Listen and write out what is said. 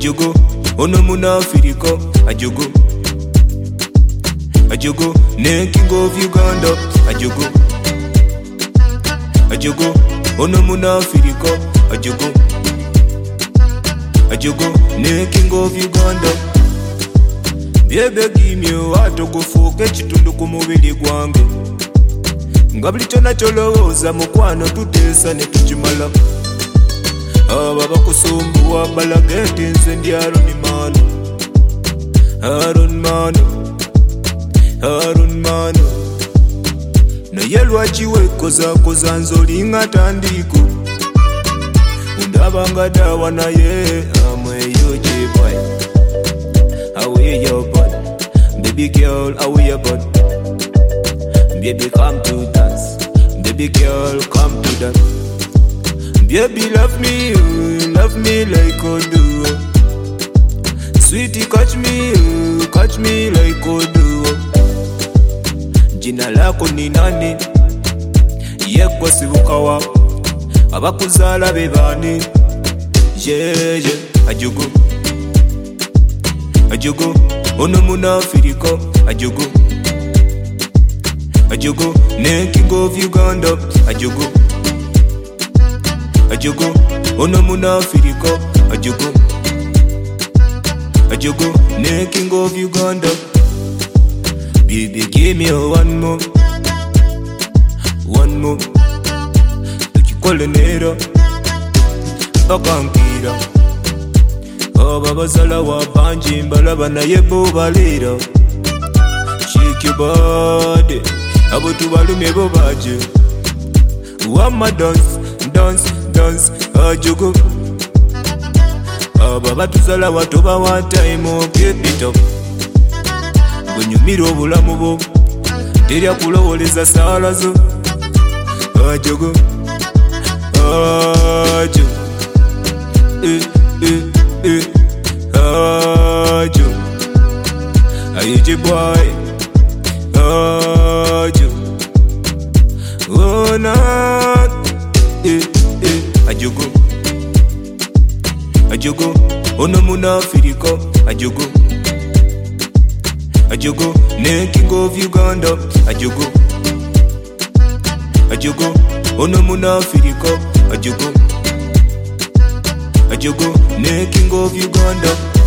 Ajogo, ono munafirika. Ajogo, Ajogo, ne king of Uganda. Ajogo, Ajogo, ono munafirika. Ajogo, Ajogo, ne king of Uganda. Byebe gimyo watokufuuka ekitundu ku mubiri gwange. Nga buli kyonna kyolowooza mukwano tuteesa ne tukimala. Aba bakusumbuwa balaga enti nze ndi Aaron Mano. Aaron Mano, Aaron Mano. Naye lwaki weekozaakoza nze olinga tandiiko? Undaba nga daawa naye amweyo gyeboy. How are your body? Baby girl, how are your body? Baby, come to dance. Baby girl, come to dance. Baby, love me like I do. Sweetie, catch me like I do. Jina lako ni nani? Yegwa sibukawa. Abakuzala bebani. Yeah, Ajogo, Ajogo, ono munafirika. Ajogo, Ajogo, ne king of Uganda. Ajogo, Ajogo, ono munafirika. Ajogo, Ajogo, ne king of Uganda. Baby, give me one more. Tukikole nera bakankira. Ababazala wa banji mbalaba naye bo balira. Shake your body, abo tubalumye bo baje. Wama dance, Ajogo. Aba batuzala watoba wa time keep it up. Bwenyumira obulamu bwo terya kulowoleza saala zo. Ajogo, Ajo, Ajo, Ayo boy, Ajo, oh na, Ajogo, Ajogo, ono munafirika. Ajogo, Ajogo, ne king of Uganda. Ajogo, Ajogo, ono munafirika. Ajogo, Ajogo, ne king of Uganda.